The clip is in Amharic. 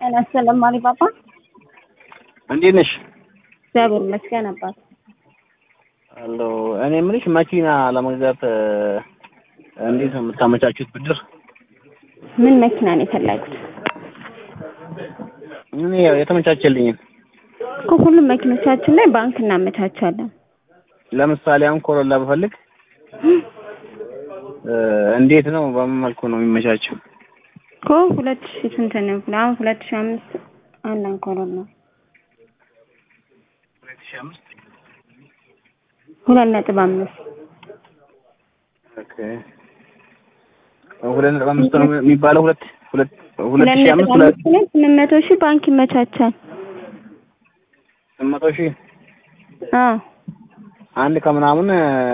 أنا السلام علي بابا. እንዴት ነሽ? እግዚአብሔር ይመስገን አባት። አሎ እኔ የምልሽ መኪና ለመግዛት እንዴት ነው የምታመቻቹት ብድር? ምን መኪና ነው የፈለጉት? እኔ ያው የተመቻቸልኝን እኮ ሁሉም መኪኖቻችን ላይ ባንክ እናመቻቻለን። ለምሳሌ አሁን ኮሮላ ብፈልግ እንዴት ነው በምን መልኩ ነው የሚመቻቸው? እኮ 2000 ስንት ነው? አሁን 2005 አለን ኮሮላ 2005 2.5 ኦኬ 2.5 ነው የሚባለው 2005 800,000 ባንክ ይመቻቻል። 800,000 አዎ አንድ ከምናምን